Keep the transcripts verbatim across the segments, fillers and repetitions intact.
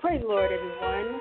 Praise the Lord, everyone.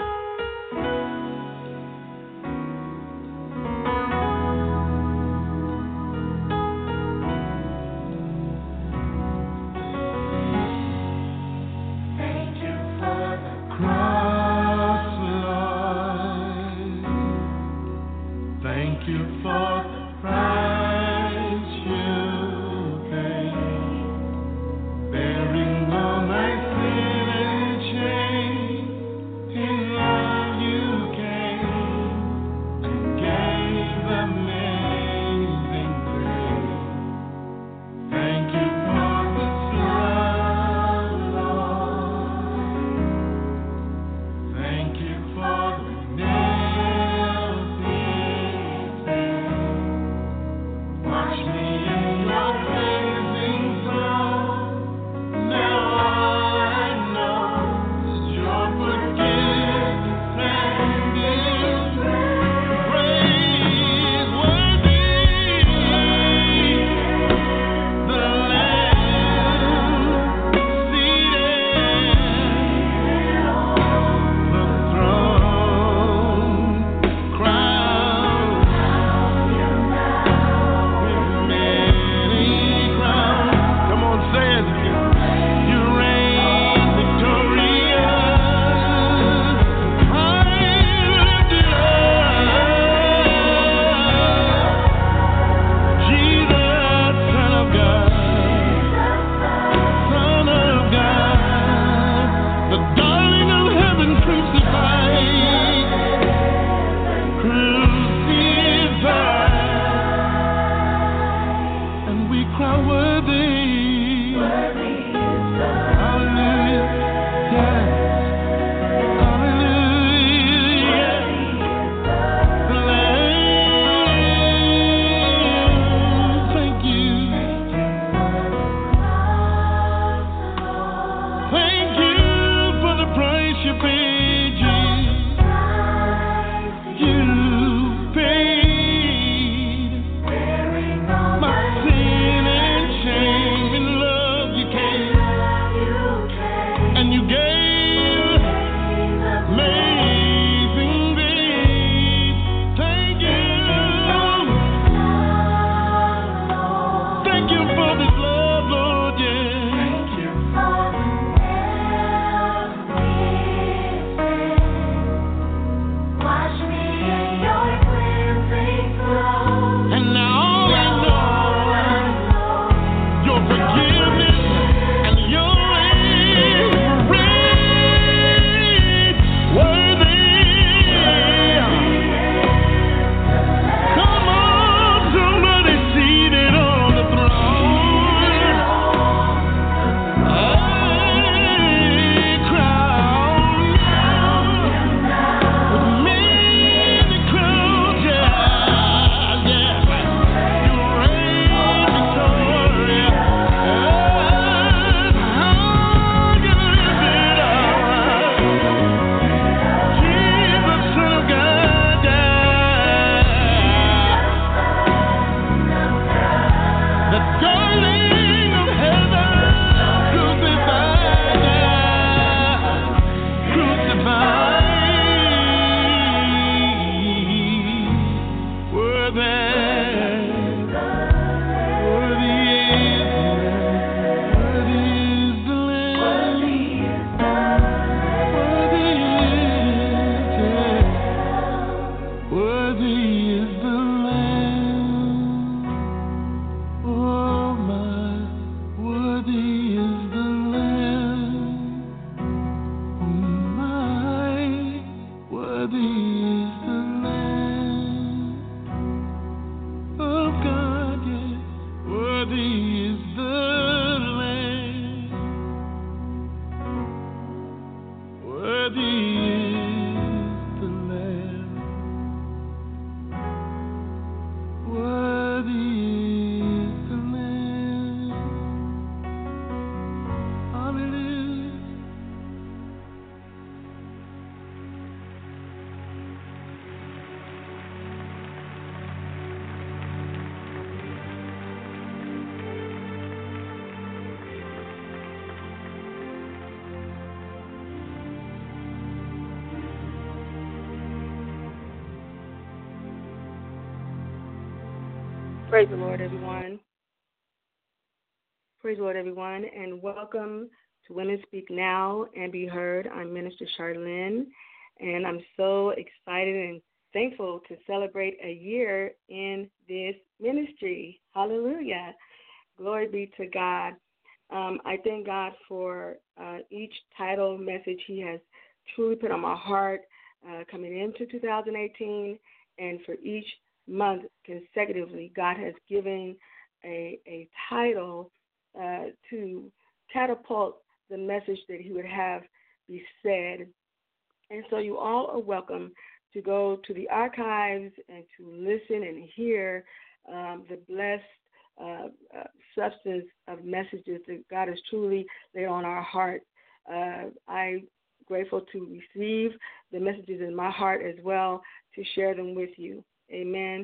Praise the Lord, everyone. Praise the Lord, everyone, and welcome to Women Speak Now and Be Heard. I'm Minister Charlene, and I'm so excited and thankful to celebrate a year in this ministry. Hallelujah. Glory be to God. Um, I thank God for uh, each title message He has truly put on my heart uh, coming into two thousand eighteen, and for each month consecutively, God has given a, a title uh, to catapult the message that He would have be said. And so you all are welcome to go to the archives and to listen and hear um, the blessed uh, uh, substance of messages that God has truly laid on our heart. Uh, I'm grateful to receive the messages in my heart as well, to share them with you. Amen.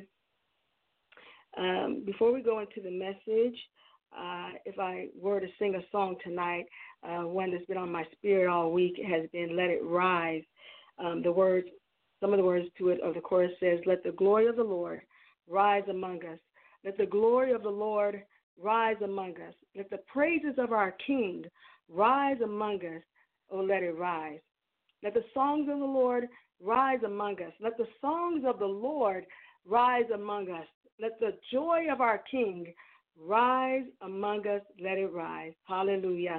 Um, before we go into the message, uh, if I were to sing a song tonight, uh, one that's been on my spirit all week has been Let It Rise. Um, the words, some of the words to it of the chorus says, let the glory of the Lord rise among us. Let the glory of the Lord rise among us. Let the praises of our King rise among us. Oh, let it rise. Let the songs of the Lord rise among us. Let the songs of the Lord rise among us. Let the joy of our King rise among us. Let it rise. Hallelujah.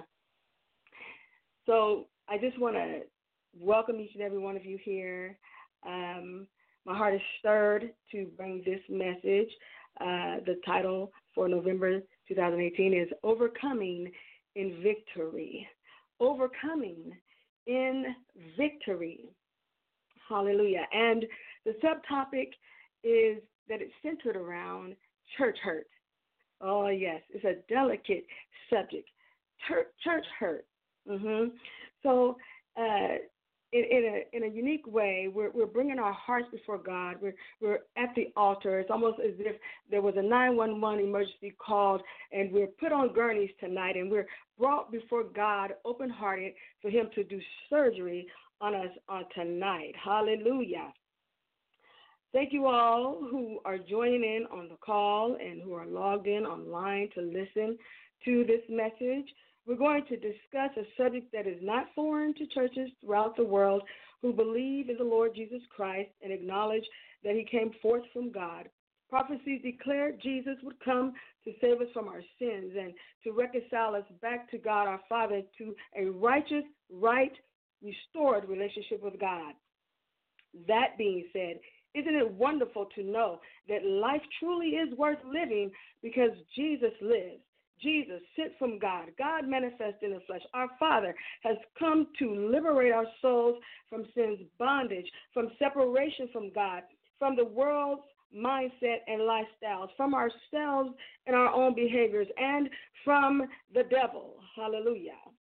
So I just want to welcome each and every one of you here. Um, my heart is stirred to bring this message. Uh, the title for November two thousand eighteen is Overcoming in Victory. Overcoming in Victory. Hallelujah. And the subtopic is that it's centered around church hurt. Oh, yes, it's a delicate subject, church, church hurt. Mm-hmm. So uh, in, in, a, in a unique way, we're, we're bringing our hearts before God. We're, we're at the altar. It's almost as if there was a nine one one emergency called, and we're put on gurneys tonight, and we're brought before God open-hearted for Him to do surgery on us on tonight. Hallelujah. Thank you all who are joining in on the call and who are logged in online to listen to this message. We're going to discuss a subject that is not foreign to churches throughout the world who believe in the Lord Jesus Christ and acknowledge that He came forth from God. Prophecies declared Jesus would come to save us from our sins and to reconcile us back to God our Father, to a righteous, right, restored relationship with God. That being said, isn't it wonderful to know that life truly is worth living because Jesus lives? Jesus, sent from God, God manifest in the flesh, our Father, has come to liberate our souls from sin's bondage, from separation from God, from the world's mindset and lifestyles, from ourselves and our own behaviors, and from the devil. Hallelujah.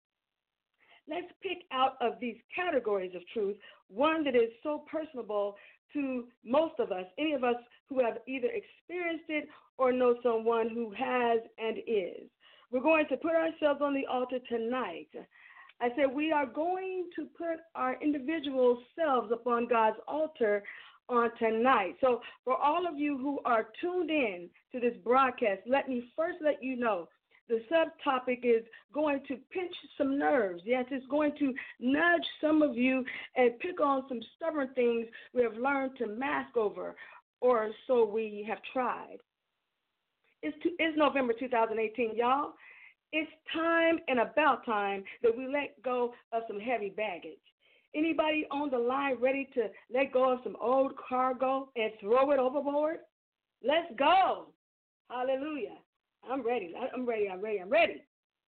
Let's pick out of these categories of truth one that is so personable to most of us, any of us who have either experienced it or know someone who has and is. We're going to put ourselves on the altar tonight. I said we are going to put our individual selves upon God's altar on tonight. So for all of you who are tuned in to this broadcast, let me first let you know the subtopic is going to pinch some nerves. Yes, it's going to nudge some of you and pick on some stubborn things we have learned to mask over, or so we have tried. It's, to, it's November two thousand eighteen, y'all. It's time and about time that we let go of some heavy baggage. Anybody on the line ready to let go of some old cargo and throw it overboard? Let's go. Hallelujah. I'm ready. I'm ready. I'm ready. I'm ready.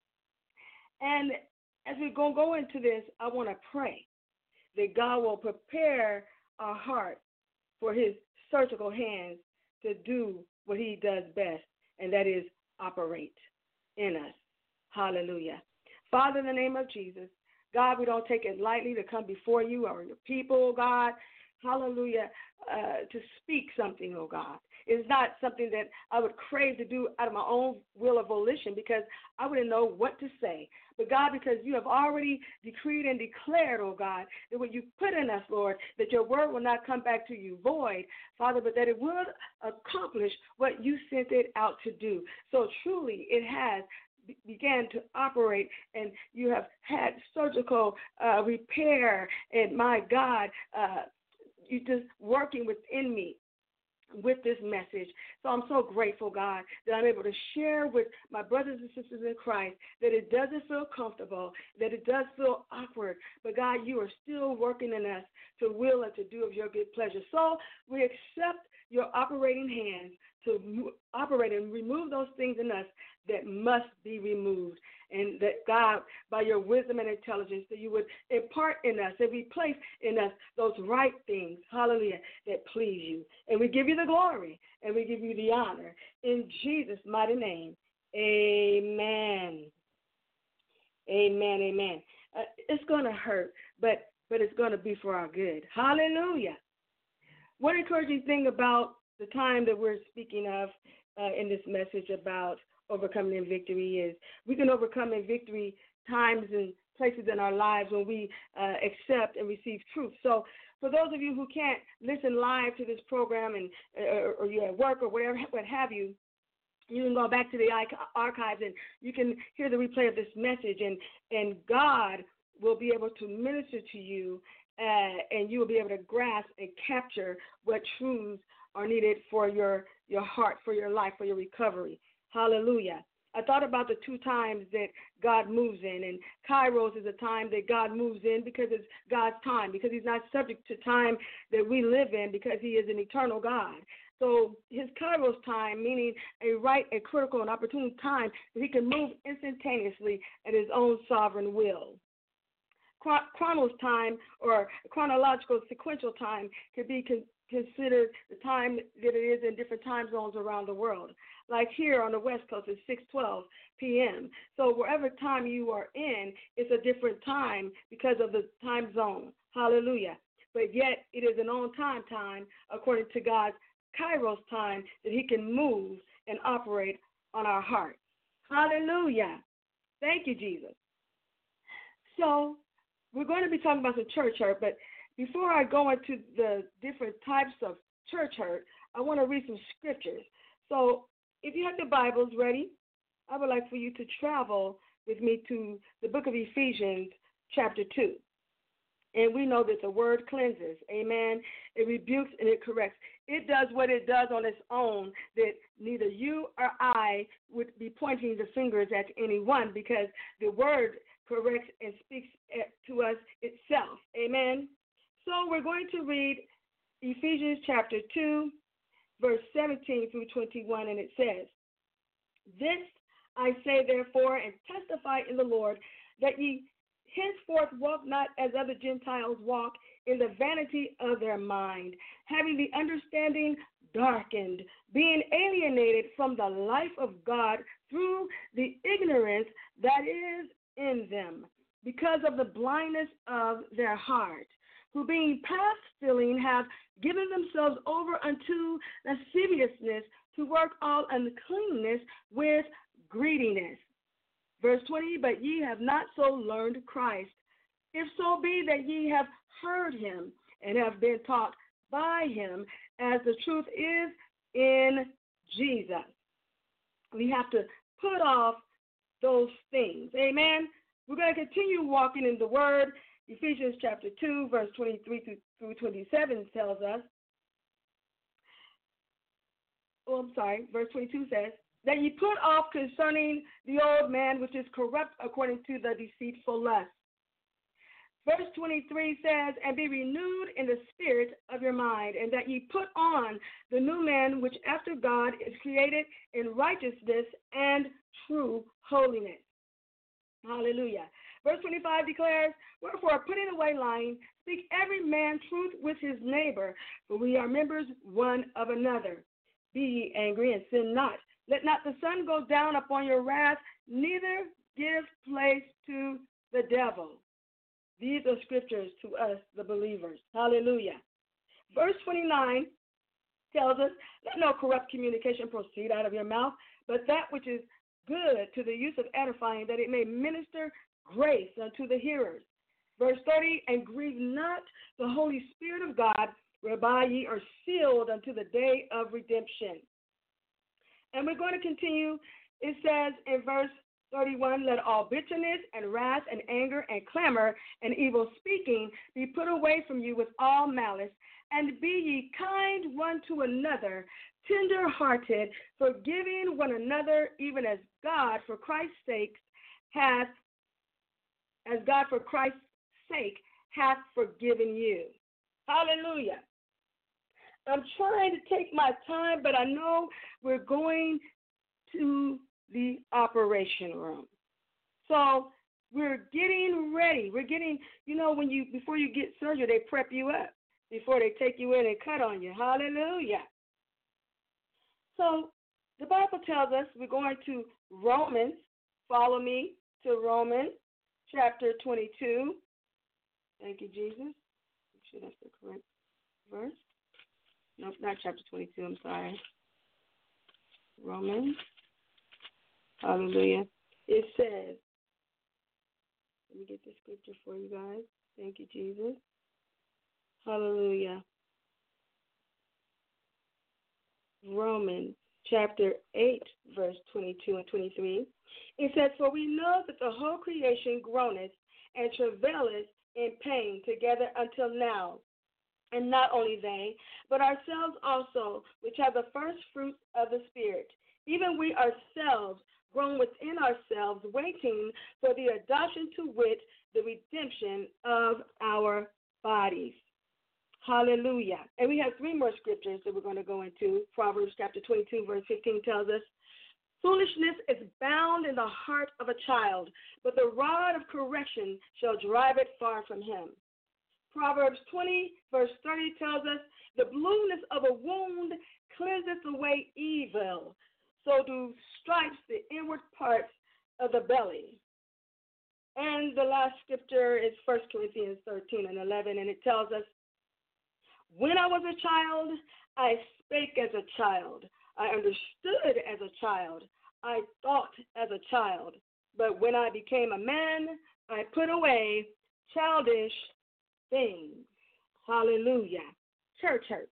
And as we're going to go into this, I want to pray that God will prepare our heart for His surgical hands to do what He does best, and that is operate in us. Hallelujah. Father, in the name of Jesus, God, we don't take it lightly to come before you or your people, God, hallelujah, uh, to speak something, oh God. It's not something that I would crave to do out of my own will or volition because I wouldn't know what to say. But God, because you have already decreed and declared, oh God, that what you put in us, Lord, that your word will not come back to you void, Father, but that it will accomplish what you sent it out to do. So truly it has began to operate, and you have had surgical uh, repair, and my God, uh, you just working within me with this message. So I'm so grateful, God, that I'm able to share with my brothers and sisters in Christ that it doesn't feel comfortable, that it does feel awkward, but God, you are still working in us to will and to do of your good pleasure. So we accept your operating hands to operate and remove those things in us that must be removed. And that, God, by your wisdom and intelligence, that you would impart in us and replace in us those right things, hallelujah, that please you. And we give you the glory and we give you the honor. In Jesus' mighty name, amen. Amen, amen. Uh, it's going to hurt, but, but it's going to be for our good. Hallelujah. One encouraging thing about the time that we're speaking of uh, in this message about overcoming in victory is we can overcome in victory times and places in our lives when we uh, accept and receive truth. So for those of you who can't listen live to this program and uh, or you're at work or whatever, what have you, you can go back to the archives and you can hear the replay of this message, and, and God will be able to minister to you, uh, and you will be able to grasp and capture what truths are needed for your, your heart, for your life, for your recovery. Hallelujah. I thought about the two times that God moves in, and Kairos is a time that God moves in because it's God's time, because he's not subject to time that we live in, because he is an eternal God. So his Kairos time, meaning a right, a critical, and opportune time that he can move instantaneously at his own sovereign will. Chronos time, or chronological sequential time, could be con- considered the time that it is in different time zones around the world. Like here on the West Coast, it's six twelve p.m. So wherever time you are in, it's a different time because of the time zone. Hallelujah. But yet it is an on-time time according to God's Kairos time that he can move and operate on our hearts. Hallelujah. Thank you, Jesus. So we're going to be talking about the church hurt, but before I go into the different types of church hurt, I want to read some scriptures. So if you have your Bibles ready, I would like for you to travel with me to the book of Ephesians, chapter two. And we know that the word cleanses, amen. It rebukes and it corrects. It does what it does on its own, that neither you or I would be pointing the fingers at anyone, because the word corrects and speaks to us itself, amen. So we're going to read Ephesians chapter two, verse seventeen through twenty-one, and it says, "This I say therefore, and testify in the Lord, that ye henceforth walk not as other Gentiles walk, in the vanity of their mind, having the understanding darkened, being alienated from the life of God through the ignorance that is in them, because of the blindness of their heart, who being past feeling have given themselves over unto lasciviousness, to work all uncleanness with greediness." Verse twenty, "But ye have not so learned Christ, if so be that ye have heard him, and have been taught by him, as the truth is in Jesus." We have to put off those things. Amen. We're going to continue walking in the word. Ephesians chapter two, verse twenty-three through twenty-seven tells us, oh, I'm sorry, verse twenty-two says, "That ye put off concerning the old man, which is corrupt according to the deceitful lust." Verse twenty-three says, "And be renewed in the spirit of your mind, and that ye put on the new man, which after God is created in righteousness and true holiness." Hallelujah. Verse twenty-five declares, "Wherefore, putting away lying, speak every man truth with his neighbor, for we are members one of another. Be ye angry and sin not. Let not the sun go down upon your wrath, neither give place to the devil." These are scriptures to us, the believers. Hallelujah. Verse twenty-nine tells us, let no corrupt communication proceed out of your mouth, but that which is good to the use of edifying, that it may minister grace unto the hearers. Verse thirty, and grieve not the Holy Spirit of God, whereby ye are sealed unto the day of redemption. And we're going to continue. It says in verse thirty-one, let all bitterness and wrath and anger and clamor and evil speaking be put away from you with all malice, and be ye kind one to another, tender-hearted, forgiving one another, even as God for Christ's sake hath, as God for Christ's sake hath forgiven you. Hallelujah. I'm trying to take my time, but I know we're going to the operation room. So we're getting ready. We're getting, you know, when you before you get surgery, they prep you up before they take you in and cut on you. Hallelujah. So the Bible tells us we're going to Romans. Follow me to Romans chapter twenty-two. Thank you, Jesus. I'm sure that's the correct verse. Nope, not chapter twenty-two. I'm sorry. Romans. Hallelujah. It says, let me get the scripture for you guys. Thank you, Jesus. Hallelujah. Romans chapter eight, verse twenty-two and twenty-three. It says, for we know that the whole creation groaneth and travaileth in pain together until now. And not only they, but ourselves also, which have the first fruits of the Spirit, even we ourselves, grown within ourselves, waiting for the adoption, to wit, the redemption of our bodies. Hallelujah. And we have three more scriptures that we're going to go into. Proverbs chapter twenty-two, verse fifteen tells us, foolishness is bound in the heart of a child, but the rod of correction shall drive it far from him. Proverbs twenty, verse thirty tells us, the blueness of a wound cleanseth away evil, so do stripes the inward parts of the belly. And the last scripture is First Corinthians thirteen and eleven, and it tells us, when I was a child, I spake as a child. I understood as a child. I thought as a child. But when I became a man, I put away childish things. Hallelujah. Church hurt.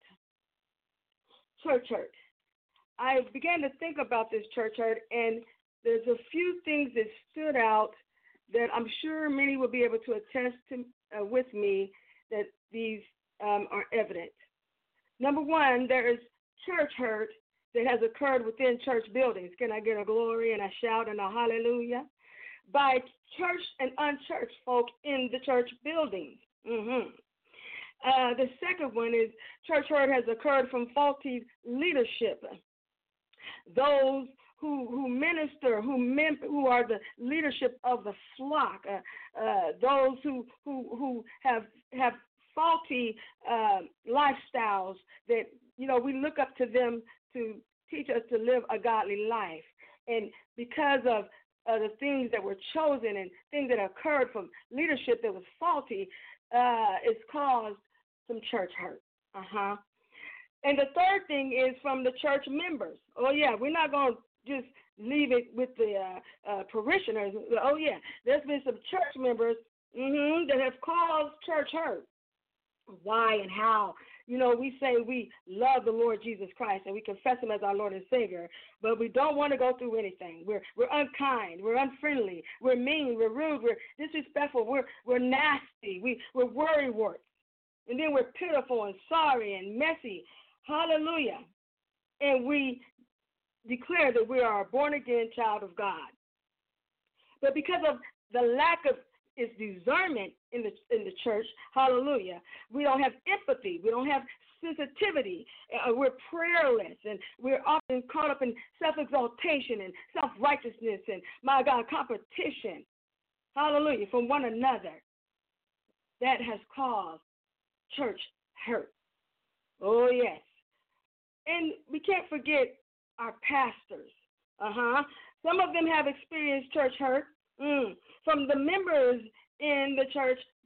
Church hurt. I began to think about this church hurt, and there's a few things that stood out that I'm sure many will be able to attest to uh, with me that these um, are evident. Number one, there is church hurt that has occurred within church buildings. Can I get a glory and a shout and a hallelujah? By church and unchurched folk in the church buildings. Mm-hmm. Uh, the second one is church hurt has occurred from faulty leadership. Those who who minister, who mem- who are the leadership of the flock, uh, uh, those who who who have have faulty uh, lifestyles that, you know, we look up to them to teach us to live a godly life, and because of uh, the things that were chosen and things that occurred from leadership that was faulty, uh, it's caused some church hurt. Uh huh. And the third thing is from the church members. Oh, yeah, we're not going to just leave it with the uh, uh, parishioners. Oh, yeah, there's been some church members mm-hmm, that have caused church hurt. Why and how? You know, we say we love the Lord Jesus Christ and we confess him as our Lord and Savior, but we don't want to go through anything. We're we're unkind, we're unfriendly, we're mean, we're rude, we're disrespectful, we're we're nasty, we, we're worrywarts, and then we're pitiful and sorry and messy. Hallelujah. And we declare that we are a born-again child of God. But because of the lack of its discernment in the in the church, hallelujah, we don't have empathy. We don't have sensitivity. Uh, we're prayerless, and we're often caught up in self-exaltation and self-righteousness and, my God, competition, hallelujah, from one another. That has caused church hurt. Oh, yes. And we can't forget our pastors. Uh-huh. Some of them have experienced church hurt mm, from the members in the church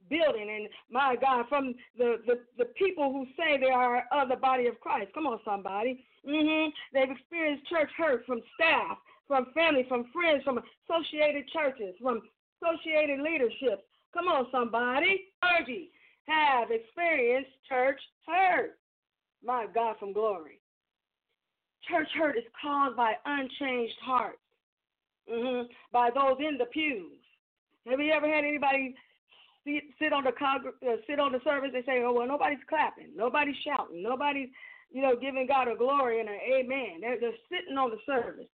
building, and my God, from the, the, the people who say they are of the body of Christ. Come on, somebody. Mm-hmm. They've experienced church hurt from staff, from family, from friends, from associated churches, from associated leaderships. Come on, somebody. Clergy have experienced church hurt. My God, from glory. Church hurt is caused by unchanged hearts, mm-hmm, by those in the pews. Have you ever had anybody sit, sit on the uh, sit on the service and say, "Oh well, nobody's clapping, nobody's shouting, nobody's, you know, giving God a glory and an amen"? They're just sitting on the service.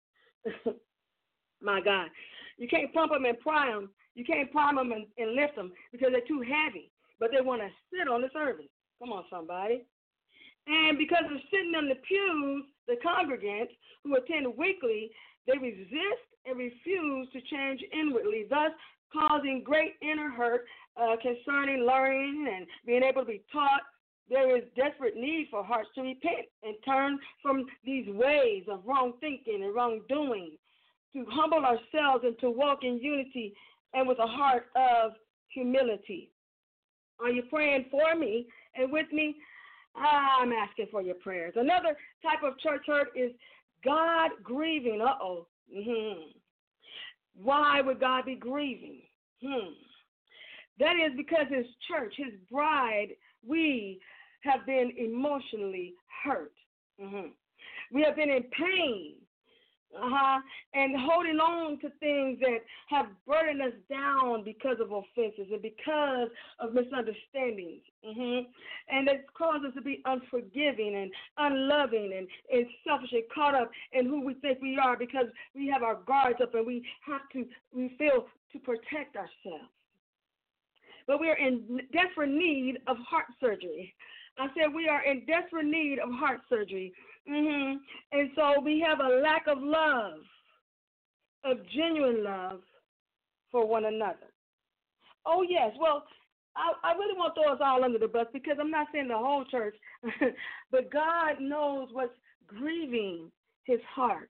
My God, you can't pump them and pry them. You can't prime them and, and lift them because they're too heavy. But they want to sit on the service. Come on, somebody. And because of sitting on the pews, the congregants who attend weekly, they resist and refuse to change inwardly, thus causing great inner hurt uh, concerning learning and being able to be taught. There is desperate need for hearts to repent and turn from these ways of wrong thinking and wrongdoing, to humble ourselves and to walk in unity and with a heart of humility. Are you praying for me and with me? I'm asking for your prayers. Another type of church hurt is God grieving. Uh-oh. Mm-hmm. Why would God be grieving? Hmm. That is because his church, his bride, we have been emotionally hurt. Mm-hmm. We have been in pain. Uh-huh. And holding on to things that have burdened us down because of offenses and because of misunderstandings. Mm-hmm. And it's caused us to be unforgiving and unloving and, and selfish and caught up in who we think we are because we have our guards up and we have to, we feel to protect ourselves. But we are in desperate need of heart surgery. I said we are in desperate need of heart surgery. Mm-hmm. And so we have a lack of love, of genuine love for one another. Oh, yes. Well, I, I really won't throw us all under the bus because I'm not saying the whole church, but God knows what's grieving his heart.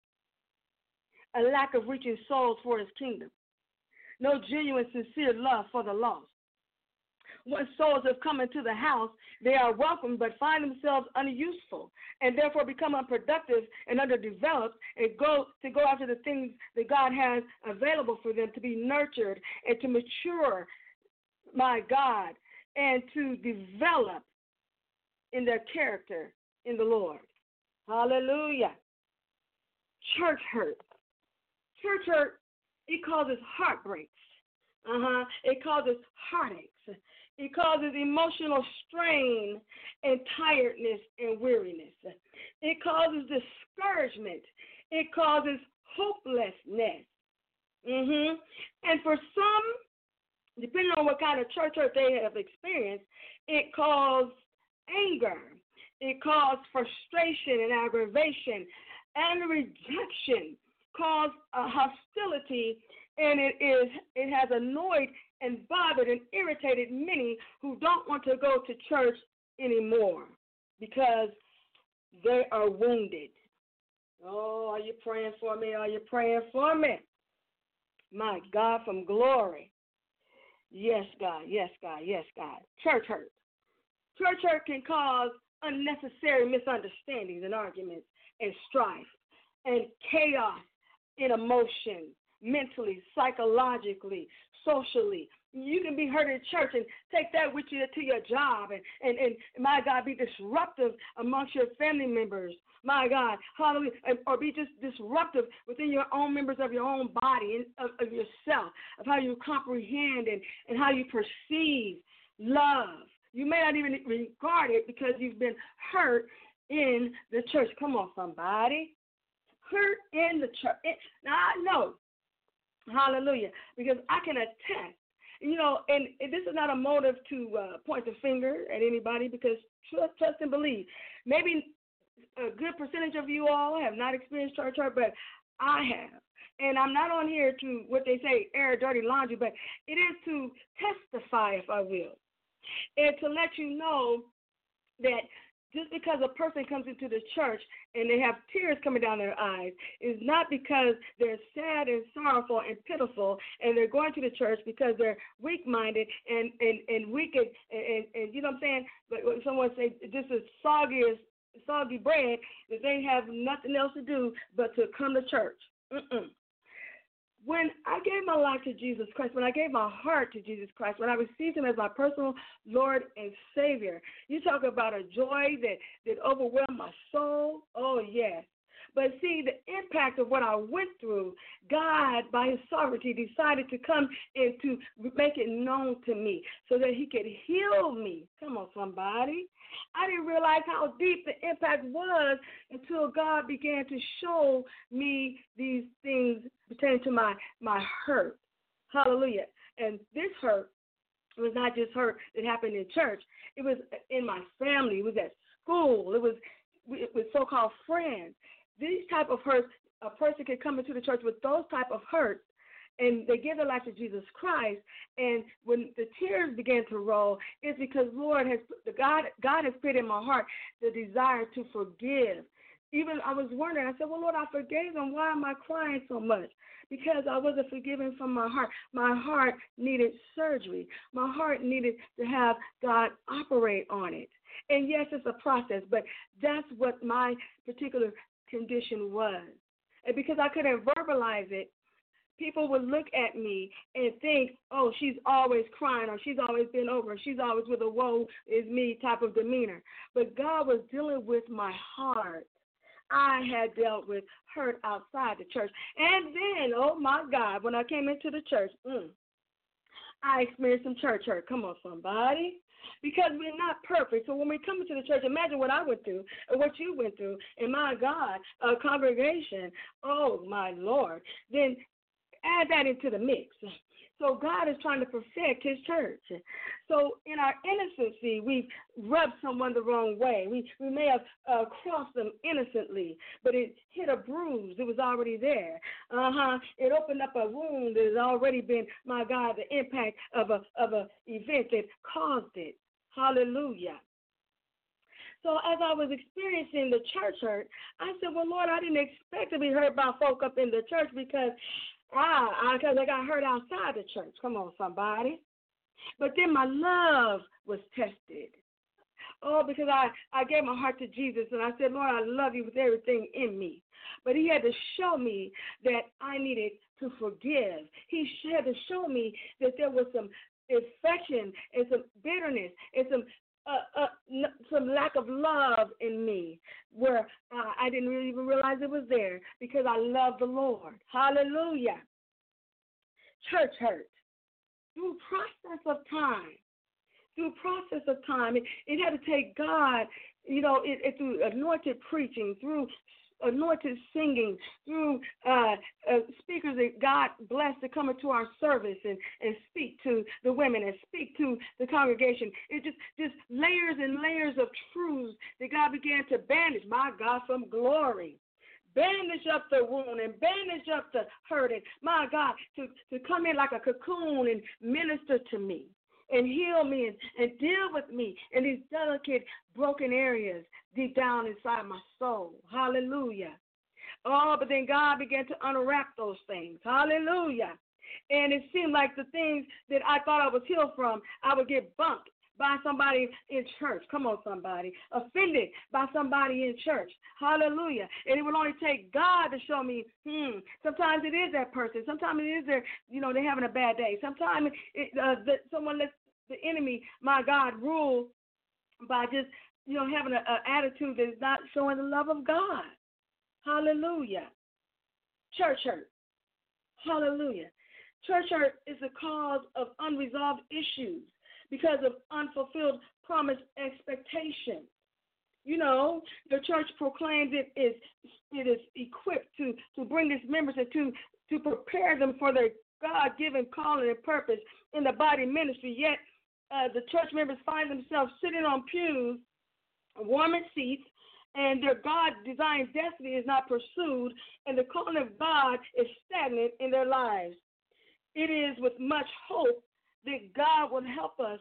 A lack of reaching souls for his kingdom. No genuine, sincere love for the lost. When souls have come into the house, they are welcome but find themselves unuseful and therefore become unproductive and underdeveloped and go to go after the things that God has available for them to be nurtured and to mature, my God, and to develop in their character in the Lord. Hallelujah. Church hurt. Church hurt, it causes heartbreaks. Uh-huh. It causes heartaches. It causes emotional strain and tiredness and weariness. It causes discouragement. It causes hopelessness. Mm-hmm. And for some, depending on what kind of church hurt they have experienced, it causes anger. It causes frustration and aggravation and rejection, cause a hostility, and it is it has annoyed and bothered and irritated many who don't want to go to church anymore because they are wounded. Oh, are you praying for me? Are you praying for me? My God, from glory. Yes, God. Yes, God. Yes, God. Church hurt. Church hurt can cause unnecessary misunderstandings and arguments and strife and chaos in emotion, mentally, psychologically, socially. You can be hurt in church and take that with you to your job and, and, and my God, be disruptive amongst your family members. My God, hallelujah, or be just disruptive within your own members of your own body and of, of yourself, of how you comprehend and, and how you perceive love. You may not even regard it because you've been hurt in the church. Come on, somebody. Hurt in the church. It, now, I know, hallelujah, because I can attest, you know, and, and this is not a motive to uh, point the finger at anybody because trust, trust and believe. Maybe a good percentage of you all have not experienced church hurt, but I have. And I'm not on here to, what they say, air dirty laundry, but it is to testify, if I will, and to let you know that just because a person comes into the church and they have tears coming down their eyes is not because they're sad and sorrowful and pitiful and they're going to the church because they're weak-minded and, and, and weak and, and, and, you know what I'm saying? But someone say this is soggy as soggy bread, that they have nothing else to do but to come to church. Mm-mm. When I gave my life to Jesus Christ, when I gave my heart to Jesus Christ, when I received him as my personal Lord and Savior, you talk about a joy that, that overwhelmed my soul. Oh, yes. But see, the impact of what I went through, God, by his sovereignty, decided to come and to make it known to me so that he could heal me. Come on, somebody. I didn't realize how deep the impact was until God began to show me these things pertaining to my, my hurt. Hallelujah. And this hurt was not just hurt that happened in church. It was in my family. It was at school. It was with so-called friends. These type of hurts, a person can come into the church with those type of hurts, and they give their life to Jesus Christ, and when the tears begin to roll, it's because Lord has God God has put in my heart the desire to forgive. Even I was wondering, I said, well, Lord, I forgave them. Why am I crying so much? Because I wasn't forgiven from my heart. My heart needed surgery. My heart needed to have God operate on it. And yes, it's a process, but that's what my particular condition was. And because I couldn't verbalize it, people would look at me and think, oh, she's always crying, or she's always been over, she's always with a woe is me type of demeanor. But God was dealing with my heart. I had dealt with hurt outside the church. And then, oh, my God, when I came into the church, mm, I experienced some church hurt. Come on, somebody. Because we're not perfect. So when we come into the church, imagine what I went through or what you went through. And my God, a congregation, oh, my Lord. Then add that into the mix. So God is trying to perfect his church. So in our innocency, we've rubbed someone the wrong way. We we may have uh, crossed them innocently, but it hit a bruise. It was already there. Uh-huh. It opened up a wound that has already been, my God, the impact of a of a event that caused it. Hallelujah. So as I was experiencing the church hurt, I said, well, Lord, I didn't expect to be hurt by folk up in the church because Ah, because I got hurt outside the church. Come on, somebody. But then my love was tested. Oh, because I, I gave my heart to Jesus, and I said, Lord, I love you with everything in me. But he had to show me that I needed to forgive. He had to show me that there was some affection and some bitterness and some Uh, uh, n- some lack of love in me where uh, I didn't really even realize it was there because I love the Lord. Hallelujah. Church hurt. Through process of time, through process of time, it, it had to take God, you know, it, it through anointed preaching, through anointed singing, through uh, uh, speakers that God blessed to come into our service and, and speak to the women and speak to the congregation. It just, just layers and layers of truths that God began to banish, my God, from glory. Bandage up the wound and bandage up the hurt, and my God, to, to come in like a cocoon and minister to me and heal me and, and deal with me in these delicate, broken areas deep down inside my soul. Hallelujah. Oh, but then God began to unwrap those things. Hallelujah. And it seemed like the things that I thought I was healed from, I would get bumped by somebody in church. Come on, somebody. Offended by somebody in church. Hallelujah. And it would only take God to show me, hmm, sometimes it is that person. Sometimes it is their, you know, they're having a bad day. Sometimes it, uh, the, someone lets the enemy, my God, rule by just, you know, having an attitude that is not showing the love of God. Hallelujah. Church hurt. Hallelujah. Church hurt is the cause of unresolved issues because of unfulfilled promise expectation. You know, the church proclaims it is it is equipped to, to bring its members and to, to prepare them for their God-given calling and purpose in the body ministry, yet uh, the church members find themselves sitting on pews, warming seats, and their God-designed destiny is not pursued, and the calling of God is stagnant in their lives. It is with much hope that God will help us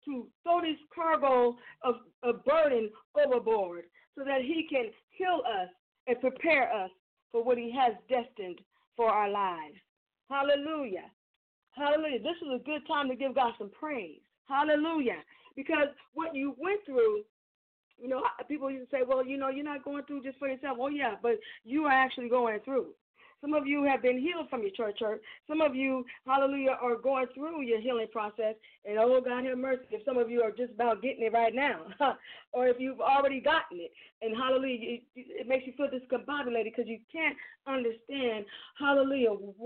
to throw this cargo of, of burden overboard so that he can heal us and prepare us for what he has destined for our lives. Hallelujah. Hallelujah. This is a good time to give God some praise. Hallelujah. Because what you went through, you know, people used to say, well, you know, you're not going through just for yourself. Oh, yeah, but you are actually going through. Some of you have been healed from your church hurt. Some of you, hallelujah, are going through your healing process. And, oh, God have mercy, if some of you are just about getting it right now. Or if you've already gotten it. And, hallelujah, it, it makes you feel discombobulated because you can't understand, hallelujah,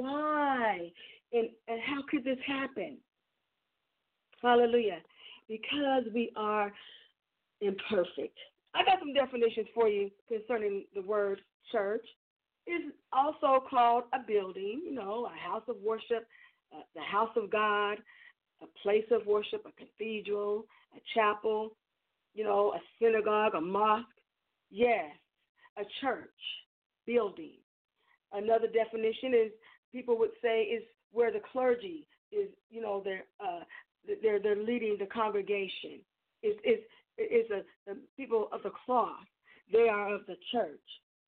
why and, and how could this happen? Hallelujah. Because we are imperfect. I got some definitions for you concerning the word church. It's also called a building, you know, a house of worship, uh, the house of God, a place of worship, a cathedral, a chapel, you know, a synagogue, a mosque. Yes, a church building. Another definition is people would say is where the clergy is, you know, they're uh, they're they're leading the congregation. Is is is a the people of the cloth. They are of the church.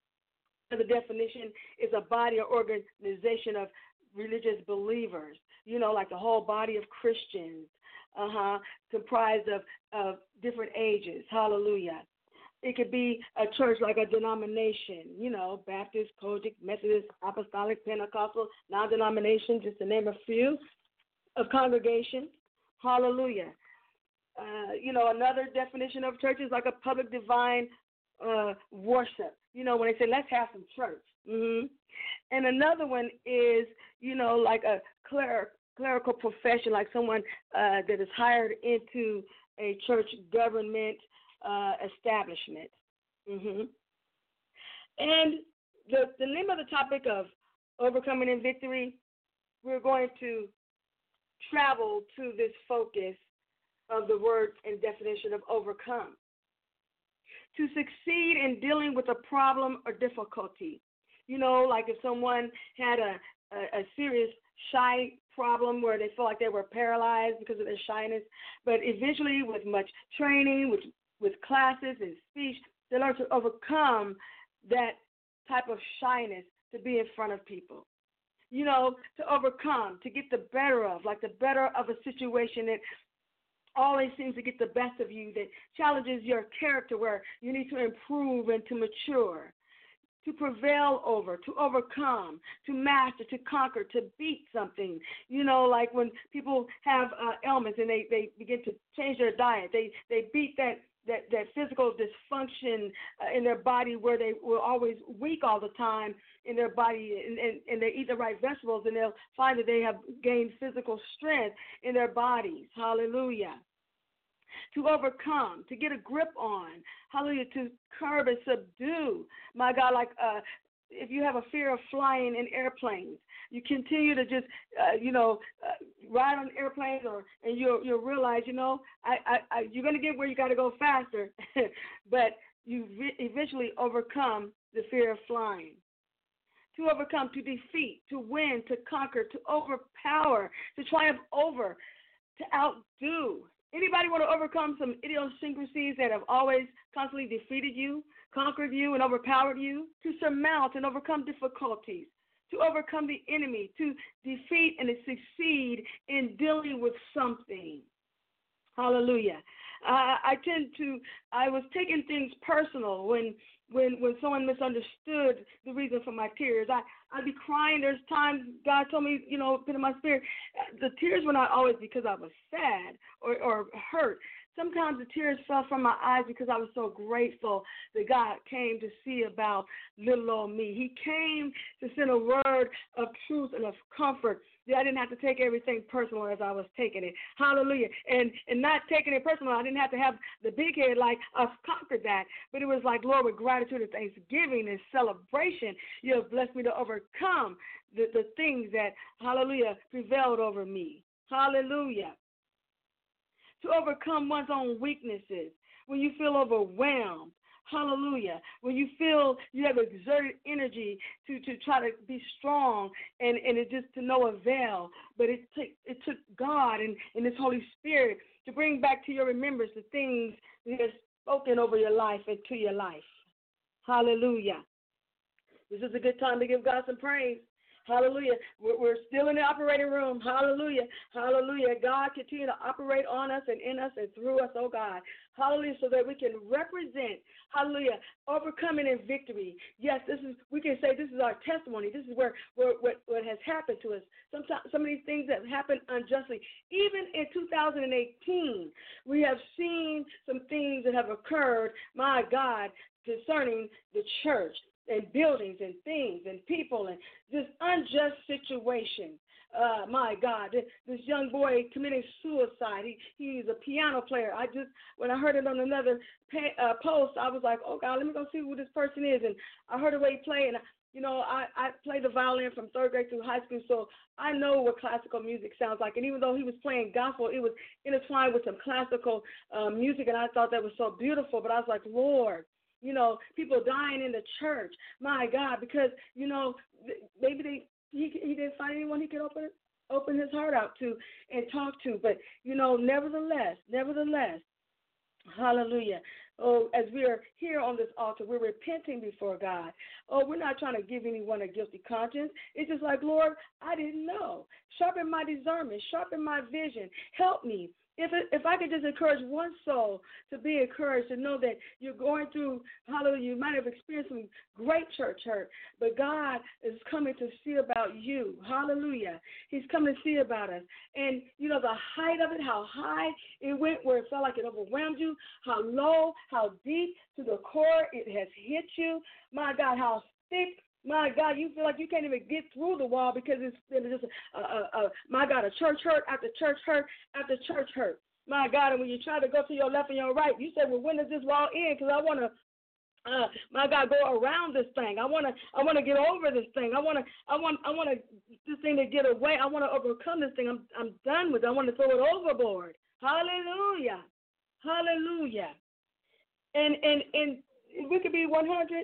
The definition is a body or organization of religious believers, you know, like the whole body of Christians, uh-huh, comprised of, of different ages. Hallelujah. It could be a church like a denomination, you know, Baptist, Kojic, Methodist, Apostolic, Pentecostal, non-denomination, just to name a few, of congregation. Hallelujah. Uh, you know, another definition of church is like a public divine uh, worship. You know, when they say, let's have some church. Mm-hmm. And another one is, you know, like a cler- clerical profession, like someone uh, that is hired into a church government uh, establishment. Mm-hmm. And the, the name of the topic of Overcoming in Victory, we're going to travel to this focus of the word and definition of overcome. To succeed in dealing with a problem or difficulty. You know, like if someone had a, a, a serious shy problem where they felt like they were paralyzed because of their shyness, but eventually with much training, with, with classes and speech, they learn to overcome that type of shyness to be in front of people. You know, to overcome, to get the better of, like the better of a situation that always seems to get the best of you, that challenges your character where you need to improve and to mature, to prevail over, to overcome, to master, to conquer, to beat something. You know, like when people have uh, ailments and they, they begin to change their diet, they, they beat that, that, that physical dysfunction uh, in their body where they were always weak all the time in their body, and, and, and they eat the right vegetables, and they'll find that they have gained physical strength in their bodies. Hallelujah. To overcome, to get a grip on, hallelujah, to curb and subdue. My God, like uh, if you have a fear of flying in airplanes, you continue to just, uh, you know, uh, ride on airplanes, or and you'll you'll realize, you know, I, I, I you're gonna get where you got to go faster, but you re- eventually overcome the fear of flying. To overcome, to defeat, to win, to conquer, to overpower, to triumph over, to outdo. Anybody want to overcome some idiosyncrasies that have always constantly defeated you, conquered you, and overpowered you? To surmount and overcome difficulties, to overcome the enemy, to defeat and to succeed in dealing with something. Hallelujah. Uh, I tend to, I was taking things personal when when when someone misunderstood the reason for my tears. I, I'd be crying. There's times God told me, you know, put in my spirit. The tears were not always because I was sad or, or hurt. Sometimes the tears fell from my eyes because I was so grateful that God came to see about little old me. He came to send a word of truth and of comfort that I didn't have to take everything personal as I was taking it. Hallelujah. And and not taking it personal, I didn't have to have the big head like I've conquered that. But it was like, Lord, with gratitude and thanksgiving and celebration, you have blessed me to overcome the, the things that, hallelujah, prevailed over me. Hallelujah. To overcome one's own weaknesses when you feel overwhelmed. Hallelujah. When you feel you have exerted energy to, to try to be strong and, and it just to no avail. But it took it took God and, and His Holy Spirit to bring back to your remembrance the things He has spoken over your life and to your life. Hallelujah. This is a good time to give God some praise. Hallelujah. We're, we're still in the operating room. Hallelujah. Hallelujah. God, continue to operate on us and in us and through us, oh God. Hallelujah. So that we can represent, hallelujah, overcoming in victory. Yes, this is, we can say this is our testimony. This is where, where what, what has happened to us. Sometimes some of these things that happened unjustly. Even in two thousand eighteen, we have seen some things that have occurred, my God, concerning the church and buildings and things and people and this unjust situation. Uh, my God, this young boy committing suicide. He he's a piano player. I just, when I heard it on another pay, uh, post, I was like, oh God, let me go see who this person is. And I heard the way he played, and you know, I, I played the violin from third grade through high school, so I know what classical music sounds like. And even though he was playing gospel, it was intertwined with some classical uh, music, and I thought that was so beautiful. But I was like, Lord, you know, people dying in the church, my God, because, you know, maybe they he he didn't find anyone he could open open his heart out to and talk to. But, you know, nevertheless, nevertheless, hallelujah. Oh, as we are here on this altar, we're repenting before God. Oh, we're not trying to give anyone a guilty conscience. It's just like, Lord, I didn't know. Sharpen my discernment. Sharpen my vision. Help me. If it, if I could just encourage one soul to be encouraged, to know that you're going through, hallelujah, you might have experienced some great church hurt, but God is coming to see about you. Hallelujah. He's coming to see about us. And, you know, the height of it, how high it went where it felt like it overwhelmed you, how low, how deep to the core it has hit you. My God, how thick. My God, you feel like you can't even get through the wall because it's, it's just, a, a, a, my God, a church hurt after church hurt after church hurt. My God, and when you try to go to your left and your right, you say, well, when does this wall end? Because I want to, uh, my God, go around this thing. I want to, I want to get over this thing. I want to, I want, I want to, this thing to get away. I want to overcome this thing. I'm, I'm done with it. I want to throw it overboard. Hallelujah, hallelujah. And and and we could be one hundred.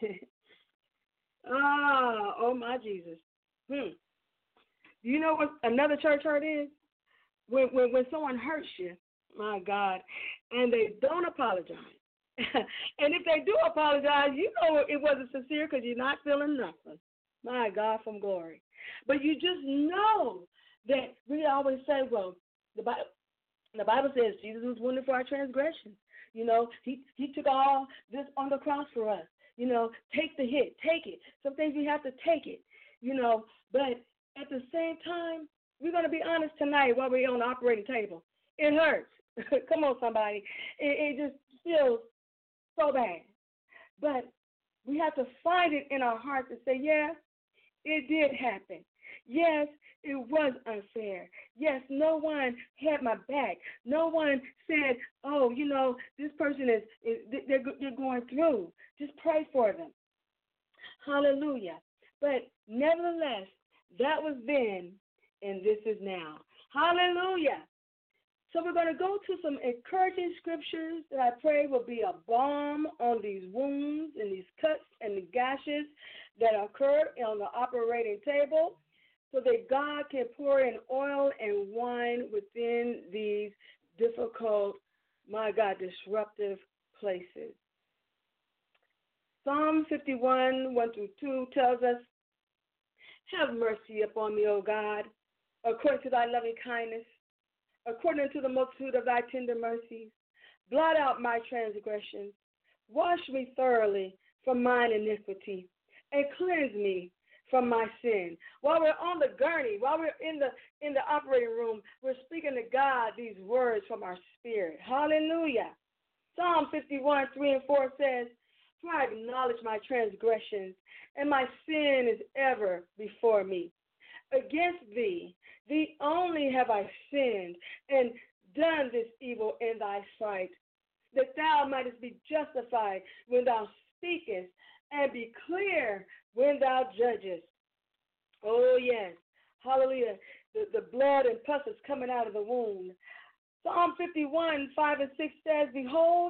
Ah, oh my Jesus. Hmm. Do you know what another church hurt is? When when when someone hurts you, my God, and they don't apologize. And if they do apologize, you know it wasn't sincere because you're not feeling nothing. My God, from glory. But you just know that we always say, well, the Bible, the Bible says Jesus was wounded for our transgressions. You know, he, he took all this on the cross for us. You know, take the hit, take it. Some things we have to take it, you know. But at the same time, we're going to be honest tonight while we're on the operating table. It hurts. Come on, somebody. It, it just feels so bad. But we have to find it in our heart to say, yeah, it did happen. Yes, it was unfair. Yes, no one had my back. No one said, oh, you know, this person is, is they're, they're going through. Just pray for them. Hallelujah. But nevertheless, that was then, and this is now. Hallelujah. So we're going to go to some encouraging scriptures that I pray will be a balm on these wounds and these cuts and the gashes that occurred on the operating table, so that God can pour in oil and wine within these difficult, my God, disruptive places. Psalm fifty-one, one through two tells us, have mercy upon me, O God, according to thy loving kindness, according to the multitude of thy tender mercies. Blot out my transgressions. Wash me thoroughly from mine iniquity, and cleanse me from my sin. While we're on the gurney, while we're in the in the operating room, we're speaking to God these words from our spirit. Hallelujah. Psalm fifty-one, three and four says, for I acknowledge my transgressions, and my sin is ever before me. Against thee, thee only have I sinned, and done this evil in thy sight, that thou mightest be justified when thou speakest, and be clear when thou judgest. Oh, yes. Hallelujah. The, the blood and pus is coming out of the wound. Psalm fifty-one, five and six says, behold,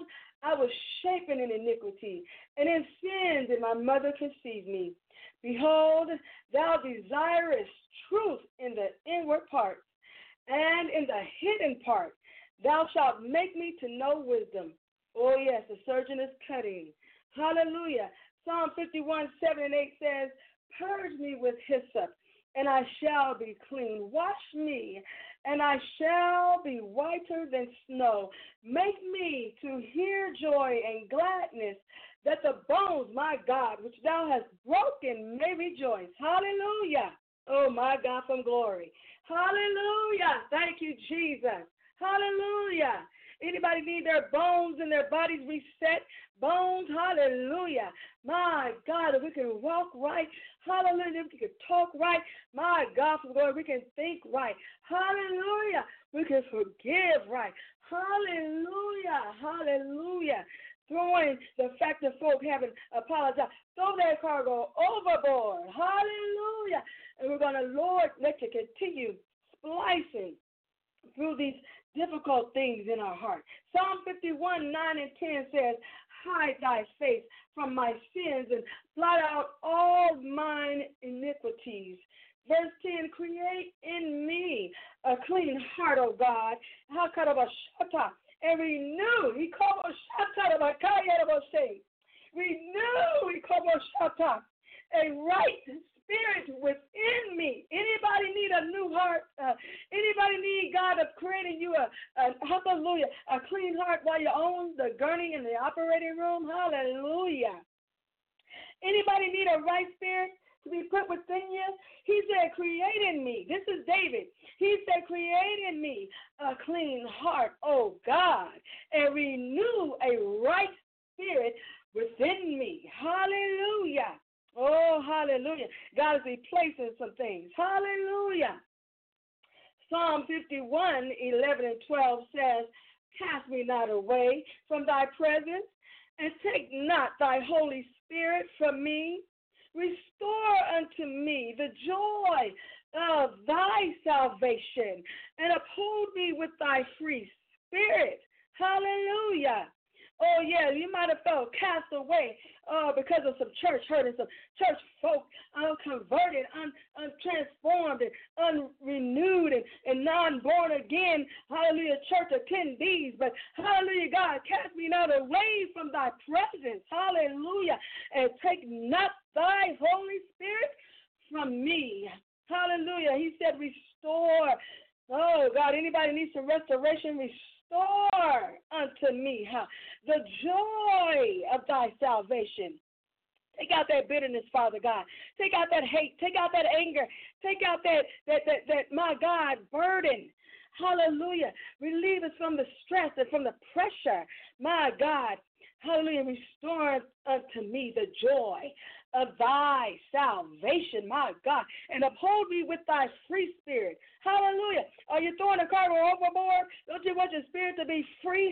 I was shapen in iniquity, and in sin did my mother conceive me. Behold, thou desirest truth in the inward parts, and in the hidden part thou shalt make me to know wisdom. Oh, yes, the surgeon is cutting. Hallelujah. Psalm fifty-one, seven and eight says, purge me with hyssop, and I shall be clean. Wash me, and I shall be whiter than snow. Make me to hear joy and gladness, that the bones, my God, which thou hast broken, may rejoice. Hallelujah. Oh, my God, from glory. Hallelujah. Thank you, Jesus. Hallelujah. Anybody need their bones and their bodies reset? Bones, hallelujah. My God, if we can walk right, hallelujah, if we can talk right, my God, from glory, we can think right. Hallelujah. We can forgive right. Hallelujah. Hallelujah. Throwing the fact that folk haven't apologized. Throw that cargo overboard. Hallelujah. And we're going to, Lord, let you continue splicing through these difficult things in our heart. Psalm fifty-one, nine and ten says, hide thy face from my sins and blot out all mine iniquities. Verse ten, create in me a clean heart, O God, and renew, renew, a right spirit within me. Anybody need a new heart? Uh, anybody need God to create you a, a hallelujah, a clean heart while you're on the gurney in the operating room? Hallelujah. Anybody need a right spirit to be put within you? He said, create in me. This is David. He said, create in me a clean heart, oh God, and renew a right spirit within me. Hallelujah. Oh, hallelujah. God is replacing some things. Hallelujah. Psalm fifty-one, eleven and twelve says, cast me not away from thy presence, and take not thy Holy Spirit from me. Restore unto me the joy of thy salvation, and uphold me with thy free spirit. Hallelujah. Oh, yeah, you might have felt cast away uh, because of some church hurt and some church folk unconverted, un, untransformed, and unrenewed, and, and non-born again, hallelujah, church attendees. But, hallelujah, God, cast me not away from thy presence, hallelujah, and take not thy Holy Spirit from me. Hallelujah. He said, restore. Oh, God, anybody needs some restoration? Restore unto me huh, the joy of thy salvation. Take out that bitterness, Father God. Take out that hate. Take out that anger. Take out that, that, that, that my God, burden. Hallelujah. Relieve us from the stress and from the pressure. My God. Hallelujah. Restore unto me the joy of thy salvation, my God, and uphold me with thy free spirit. Hallelujah. Are you throwing a cargo overboard? Don't you want your spirit to be free?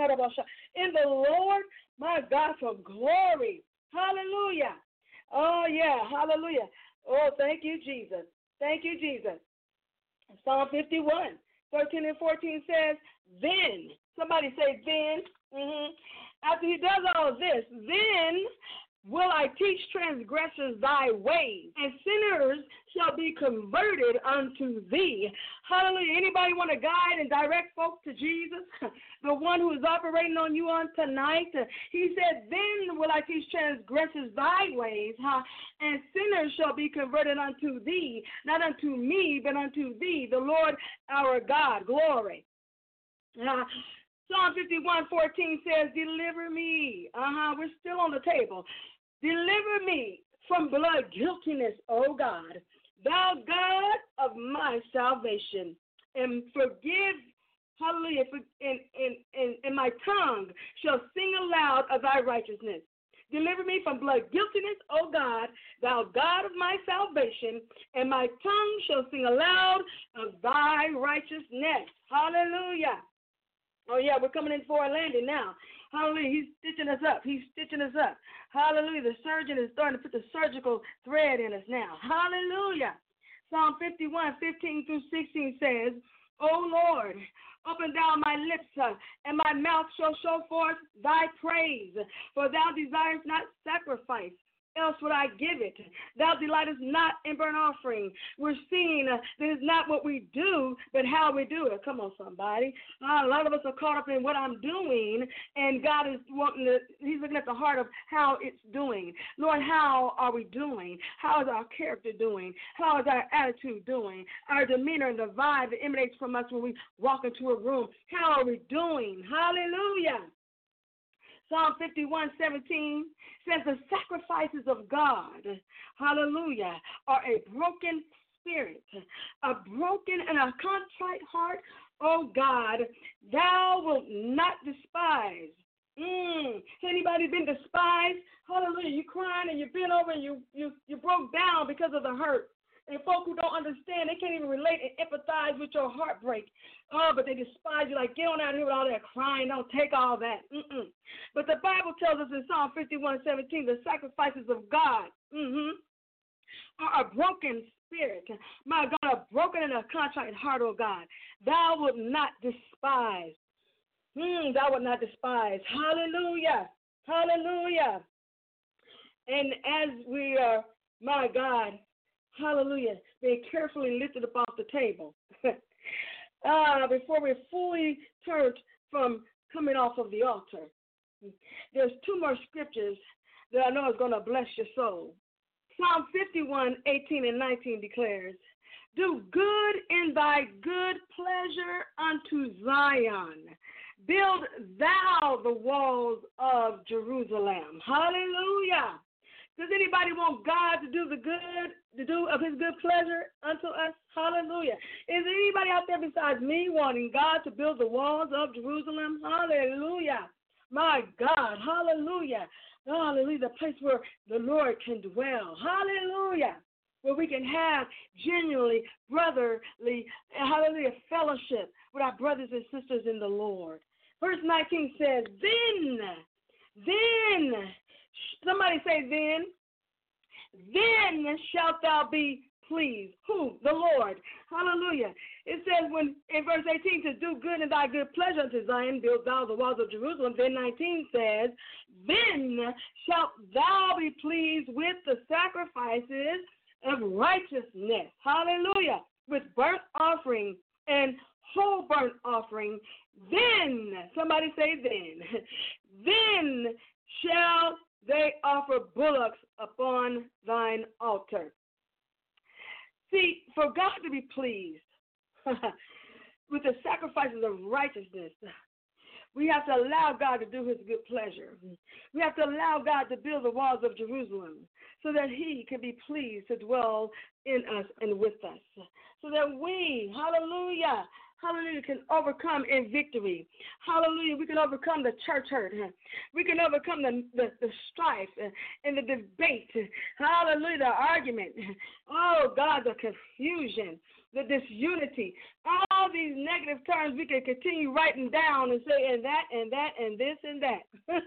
In the Lord, my God, for glory. Hallelujah. Oh, yeah. Hallelujah. Oh, thank you, Jesus. Thank you, Jesus. Psalm fifty-one, thirteen and fourteen says, then, somebody say then, mm-hmm. After he does all this, then will I teach transgressors thy ways, and sinners shall be converted unto thee. Hallelujah. Anybody want to guide and direct folks to Jesus, the one who is operating on you on tonight? He said, then will I teach transgressors thy ways, huh? And sinners shall be converted unto thee, not unto me, but unto thee, the Lord our God. Glory. Uh, Psalm fifty-one, fourteen says, deliver me. Uh-huh, we're still on the table. Deliver me from blood guiltiness, O God, thou God of my salvation, and forgive, hallelujah, and, and, and, and my tongue shall sing aloud of thy righteousness. Deliver me from blood guiltiness, O God, thou God of my salvation, and my tongue shall sing aloud of thy righteousness. Hallelujah. Oh, yeah, we're coming in for a landing now. Hallelujah. He's stitching us up. He's stitching us up. Hallelujah. The surgeon is starting to put the surgical thread in us now. Hallelujah. Psalm fifty-one, fifteen through sixteen says, O Lord, open thou my lips, uh, and my mouth shall show forth thy praise. For thou desirest not sacrifice, else would I give it. Thou delightest not in burnt offering. We're seeing uh, that it's not what we do, but how we do it. Come on, somebody. Uh, a lot of us are caught up in what I'm doing, and God is wanting to, he's looking at the heart of how it's doing. Lord, how are we doing? How is our character doing? How is our attitude doing? Our demeanor and the vibe that emanates from us when we walk into a room. How are we doing? Hallelujah. Psalm fifty-one seventeen says the sacrifices of God, hallelujah, are a broken spirit, a broken and a contrite heart, oh God, thou wilt not despise. Mm. Anybody been despised? Hallelujah, you crying and you bent over and you, you, you broke down because of the hurt. And folk who don't understand, they can't even relate and empathize with your heartbreak. Oh, but they despise you. Like, get on out here with all that crying. Don't take all that. Mm-mm. But the Bible tells us in Psalm fifty-one seventeen, the sacrifices of God mm-hmm, are a broken spirit. My God, a broken and a contrite heart, oh God. Thou wilt not despise. Mm, thou wilt not despise. Hallelujah. Hallelujah. And as we are, my God, hallelujah, being carefully lifted up off the table. uh, before we're fully turned from coming off of the altar. There's two more scriptures that I know is going to bless your soul. Psalm fifty-one, eighteen and nineteen declares, do good in thy good pleasure unto Zion. Build thou the walls of Jerusalem. Hallelujah. Does anybody want God to do the good, to do of his good pleasure unto us? Hallelujah. Is there anybody out there besides me wanting God to build the walls of Jerusalem? Hallelujah. My God. Hallelujah. Hallelujah. The place where the Lord can dwell. Hallelujah. Where we can have genuinely brotherly, hallelujah, fellowship with our brothers and sisters in the Lord. Verse nineteen says, then, then, somebody say then, then shalt thou be pleased. Who? The Lord. Hallelujah. It says when in verse eighteen, to do good in thy good pleasure unto Zion, build thou the walls of Jerusalem. Then nineteen says, then shalt thou be pleased with the sacrifices of righteousness. Hallelujah. With burnt offering and whole burnt offering. Then, somebody say then, then shall they offer bullocks upon thine altar. See, for God to be pleased with the sacrifices of righteousness, we have to allow God to do his good pleasure. We have to allow God to build the walls of Jerusalem so that he can be pleased to dwell in us and with us. So that we, hallelujah, hallelujah, can overcome in victory. Hallelujah, we can overcome the church hurt. We can overcome the, the, the strife and the debate. Hallelujah, the argument. Oh, God, the confusion, the disunity. All these negative terms we can continue writing down and say, and that, and that, and this, and that.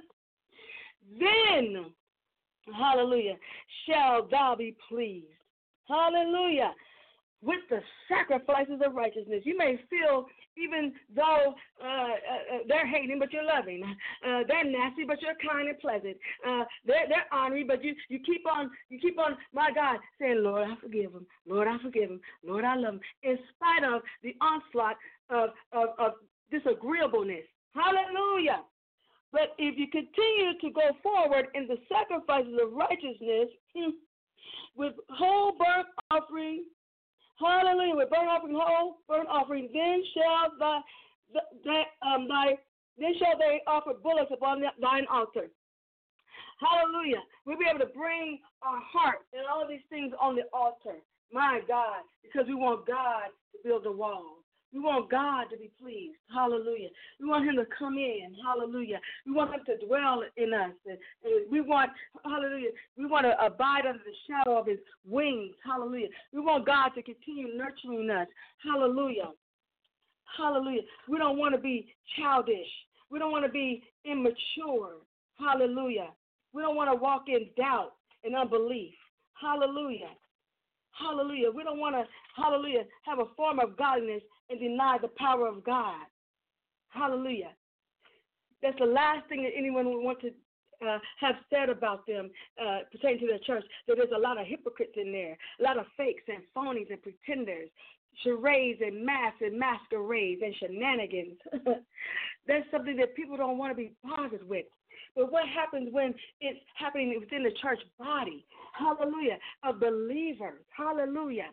Then, hallelujah, shall thou be pleased. Hallelujah. With the sacrifices of righteousness. You may feel, even though uh, uh, they're hating, but you're loving. Uh, they're nasty, but you're kind and pleasant. Uh, they're they're ornery, but you, you keep on, you keep on, my God, saying, Lord, I forgive them. Lord, I forgive them. Lord, I love them. In spite of the onslaught of, of, of disagreeableness. Hallelujah. But if you continue to go forward in the sacrifices of righteousness with whole burnt offering, hallelujah, with burnt offering, whole burnt offering, then shall thy, thy, um, thy, then shall they offer bullocks upon thine altar. Hallelujah. We'll be able to bring our heart and all of these things on the altar. My God, because we want God to build a wall. We want God to be pleased. Hallelujah. We want him to come in. Hallelujah. We want him to dwell in us. And, and we want, hallelujah, we want to abide under the shadow of his wings. Hallelujah. We want God to continue nurturing us. Hallelujah. Hallelujah. We don't want to be childish. We don't want to be immature. Hallelujah. We don't want to walk in doubt and unbelief. Hallelujah. Hallelujah. We don't want to, hallelujah, have a form of godliness and deny the power of God. Hallelujah. That's the last thing that anyone would want to uh, have said about them uh, pertaining to their church, that there's a lot of hypocrites in there, a lot of fakes and phonies and pretenders, charades and masks and masquerades and shenanigans. That's something that people don't want to be bothered with. But what happens when it's happening within the church body? Hallelujah. Of believers. Hallelujah.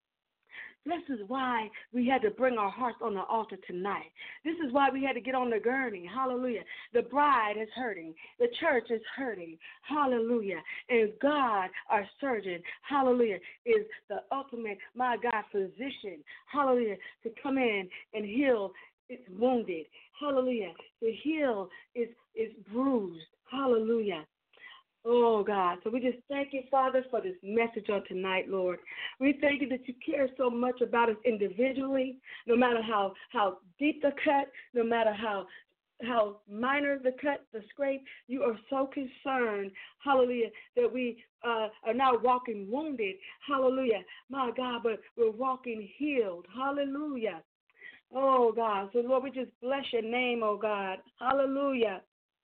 This is why we had to bring our hearts on the altar tonight. This is why we had to get on the gurney. Hallelujah. The bride is hurting. The church is hurting. Hallelujah. And God, our surgeon, hallelujah, is the ultimate, my God, physician. Hallelujah. To come in and heal its wounded. Hallelujah. To heal its, its bruised. Hallelujah. Oh, God. So we just thank you, Father, for this message on tonight, Lord. We thank you that you care so much about us individually, no matter how, how deep the cut, no matter how how minor the cut, the scrape. You are so concerned, hallelujah, that we uh, are not walking wounded, hallelujah, my God, but we're walking healed, hallelujah. Oh, God. So, Lord, we just bless your name, oh, God. Hallelujah.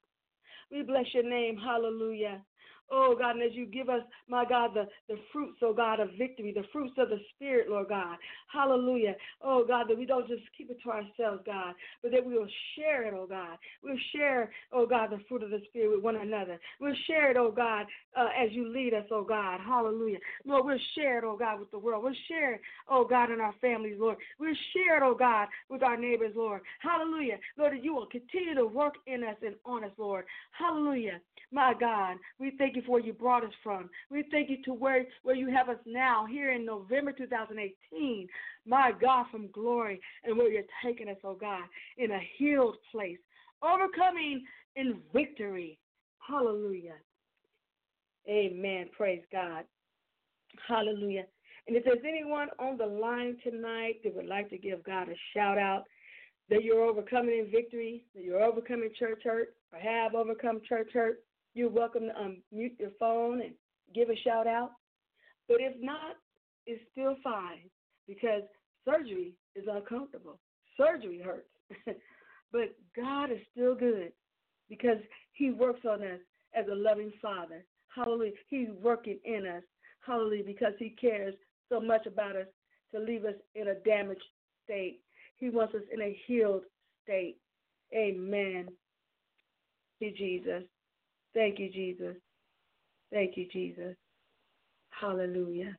We bless your name. Hallelujah. Oh, God, and as you give us, my God, the, the fruits, oh, God, of victory, the fruits of the Spirit, Lord God. Hallelujah. Oh, God, that we don't just keep it to ourselves, God, but that we will share it, oh, God. We'll share, oh, God, the fruit of the Spirit with one another. We'll share it, oh, God, uh, as you lead us, oh, God. Hallelujah. Lord, we'll share it, oh, God, with the world. We'll share it, oh, God, in our families, Lord. We'll share it, oh, God, with our neighbors, Lord. Hallelujah. Lord, that you will continue to work in us and on us, Lord. Hallelujah. My God, we thank you for where you brought us from. We thank you to where, where you have us now, here in November two thousand eighteen. My God, from glory, and where you're taking us, oh God, in a healed place, overcoming in victory. Hallelujah. Amen. Praise God. Hallelujah. And if there's anyone on the line tonight that would like to give God a shout out, that you're overcoming in victory, that you're overcoming church hurt, or have overcome church hurt, you're welcome to unmute your phone and give a shout out. But if not, it's still fine, because surgery is uncomfortable. Surgery hurts. But God is still good, because he works on us as a loving Father. Hallelujah. He's working in us. Hallelujah. Because he cares so much about us to leave us in a damaged state. He wants us in a healed state. Amen. Thank you, Jesus. Thank you, Jesus. Thank you, Jesus. Hallelujah.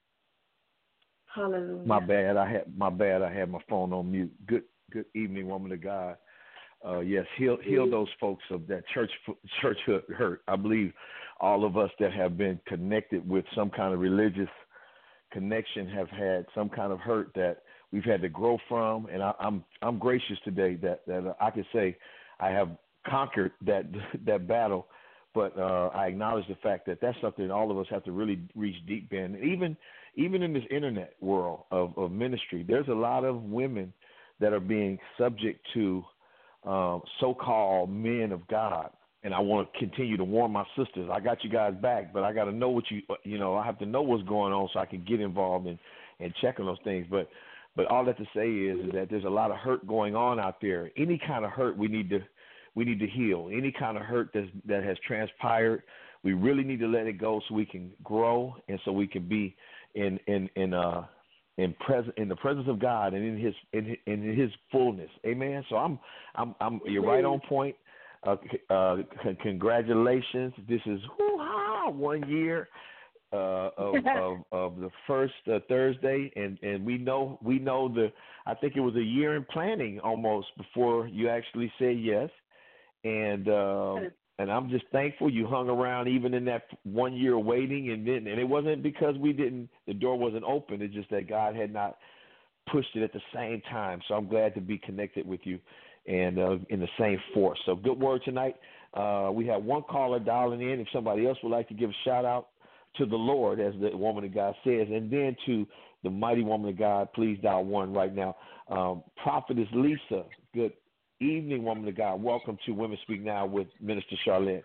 Hallelujah. My bad. I had my bad. I had my phone on mute. Good good evening, woman of God. Uh, yes, heal heal those folks of that church church hurt. I believe all of us that have been connected with some kind of religious connection have had some kind of hurt that we've had to grow from. And I, I'm I'm gracious today that that I can say I have conquered that that battle. But uh, I acknowledge the fact that that's something all of us have to really reach deep in. And even even in this internet world of, of ministry, there's a lot of women that are being subject to um, so-called men of God. And I want to continue to warn my sisters. I got you guys back, but I got to know what you, you know, I have to know what's going on so I can get involved and, and check on those things. But but all that to say is, is that there's a lot of hurt going on out there. Any kind of hurt we need to we need to heal. Any kind of hurt that's, that has transpired, we really need to let it go so we can grow and so we can be in in in uh in present in the presence of God and in His in in His fullness. Amen. So I'm I'm I'm you're right on point. Uh, uh, c- congratulations. This is whoo-ha, one year uh, of, of of the first uh, Thursday, and, and we know we know the. I think it was a year in planning almost before you actually said yes, and uh, and I'm just thankful you hung around even in that one year waiting, and then and it wasn't because we didn't the door wasn't open. It's just that God had not pushed it at the same time. So I'm glad to be connected with you and uh, in the same force. So good word tonight. Uh, we have one caller dialing in. If somebody else would like to give a shout out to the Lord, as the woman of God says, and then to the mighty woman of God, please dial one right now. Um, Prophetess Lisa, good evening, woman of God. Welcome to Women Speak Now with Minister Charlotte.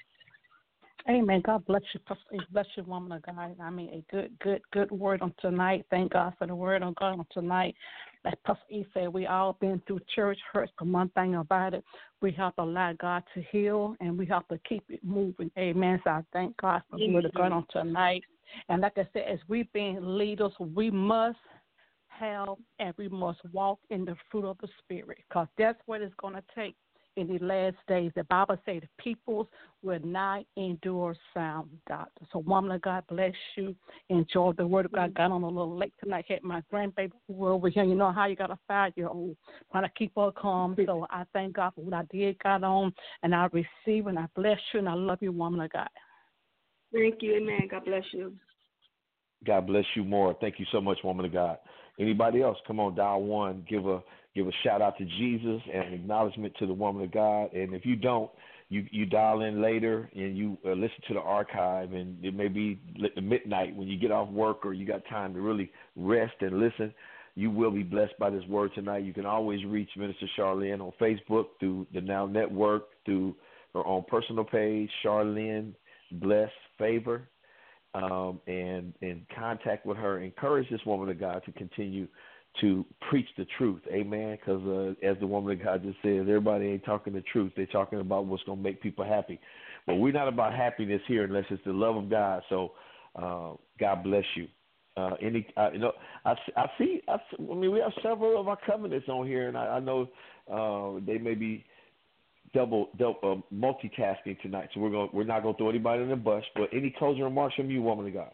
Amen. God bless you. Bless you, woman of God. I mean, a good, good, good word on tonight. Thank God for the word on God on tonight. like Pastor E said, we all been through church hurts, but one thing about it, we have to allow God to heal, and we have to keep it moving. Amen. So I thank God for the word of God on tonight. And like I said, as we being leaders, we must have and we must walk in the fruit of the Spirit, because that's what it's going to take in the last days. The Bible says the peoples will not endure sound doctrine. So, woman of God, bless you. Enjoy the word of God. Got on a little late tonight. Had my grandbaby who were over here. You know how you got a five-year-old trying to keep her calm. So I thank God for what I did, got on, and I receive, and I bless you, and I love you, woman of God. Thank you. Amen. God bless you. God bless you more. Thank you so much, woman of God. Anybody else? Come on, dial one. Give a give a shout out to Jesus and acknowledgement to the woman of God. And if you don't, you you dial in later and you uh, listen to the archive. And it may be midnight when you get off work or you got time to really rest and listen. You will be blessed by this word tonight. You can always reach Minister Charlene on Facebook, through the Now Network, through her own personal page, Charlene Bless Favor. Um, and in contact with her, encourage this woman of God to continue to preach the truth, amen, because uh, as the woman of God just said, everybody ain't talking the truth. They're talking about what's going to make people happy. But we're not about happiness here unless it's the love of God, so uh, God bless you. Uh, any, uh, you know, I, I see, I, I mean, we have several of our covenants on here, and I, I know uh, they may be double, double uh, multitasking tonight, so we're going we're not going to throw anybody in the bus. But any closing remarks from you, woman of God?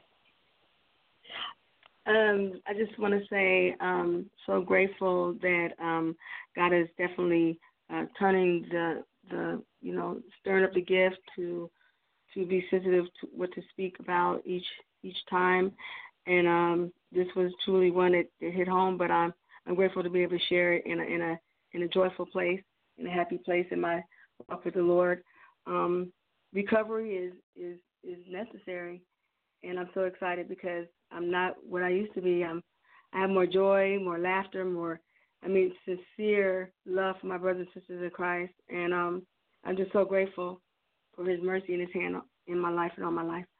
Um, I just want to say um, so grateful that um, God is definitely uh, turning the the you know stirring up the gift to to be sensitive to what to speak about each each time, and um, this was truly one that, that hit home. But I'm I'm grateful to be able to share it in a in a in a joyful place, in a happy place in my walk with the Lord. Um, recovery is, is, is necessary, and I'm so excited because I'm not what I used to be. I'm, I have more joy, more laughter, more, I mean, sincere love for my brothers and sisters in Christ, and um, I'm just so grateful for his mercy and his hand in my life and all my life.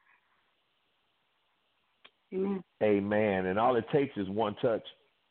Amen. Amen. And all it takes is one touch.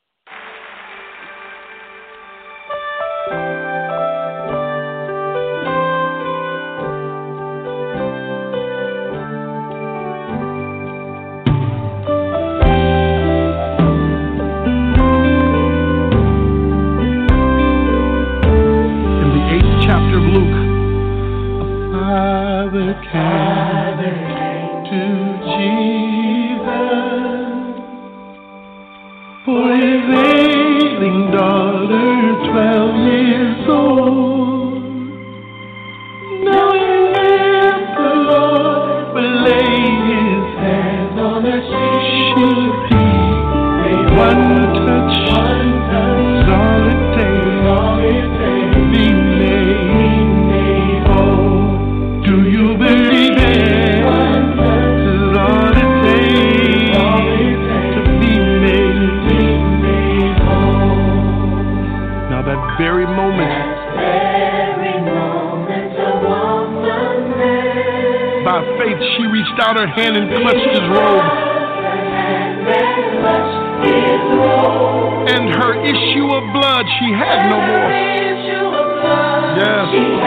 Her hand and clutched his robe, and her issue of blood she had no more. Yes,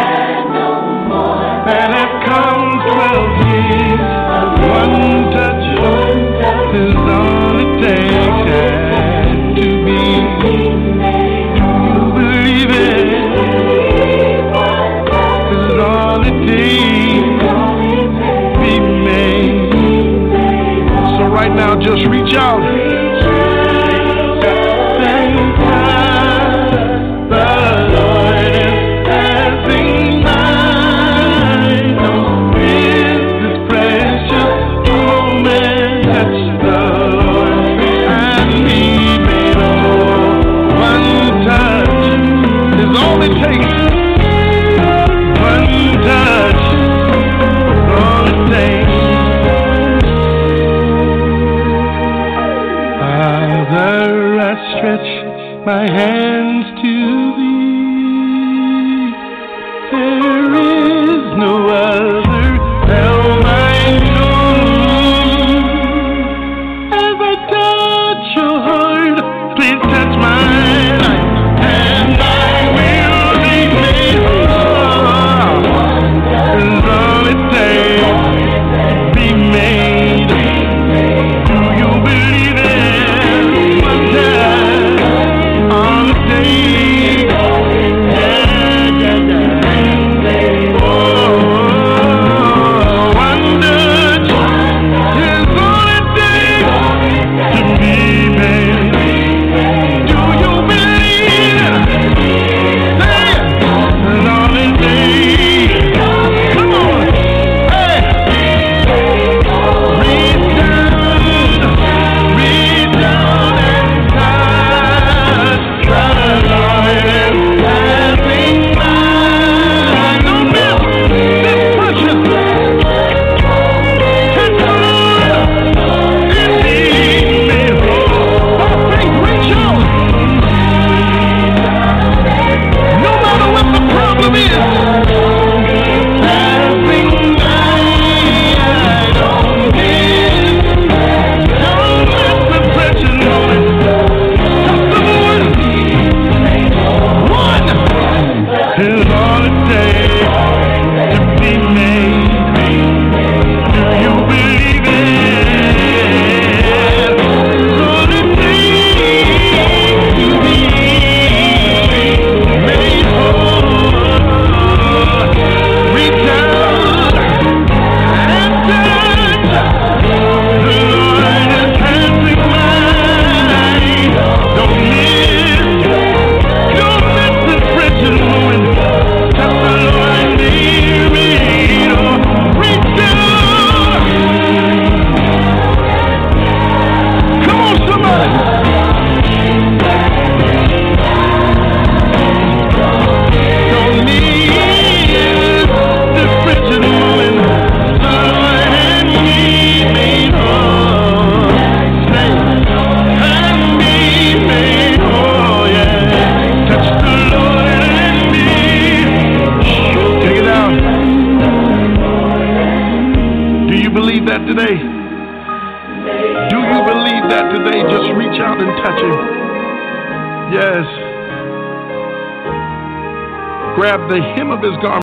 and it comes twelve years. One touch is all it takes to be. Do you believe it? Is all it takes. Right now, just reach out. Thank God the Lord is passing by. Don't miss this precious moment. Touch the Lord and be made whole. One touch is all it takes. One touch is all it takes. believe that today? Do you believe that today? Just reach out and touch him. Yes. Grab the hem of his garment.